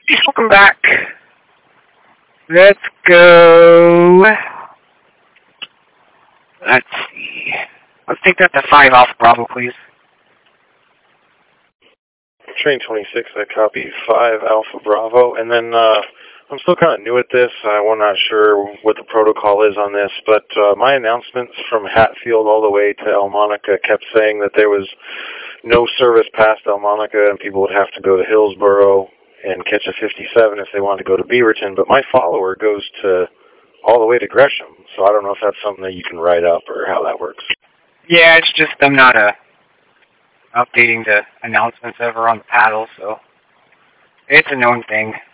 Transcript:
Welcome back. Let's go. Let's see. Let's take that to 5 Alpha Bravo, please. Train 26, I copy 5 Alpha Bravo. And then I'm still kind of new at this. I'm not sure what the protocol is on this, but my announcements from Hatfield all the way to El Monica kept saying that there was no service past El Monica and people would have to go to Hillsboro and catch a 57 if they wanted to go to Beaverton. But my follower goes to all the way to Gresham, so I don't know if that's something that you can write up or how that works. Yeah, it's just I'm not updating the announcements ever on the paddle, so it's a known thing.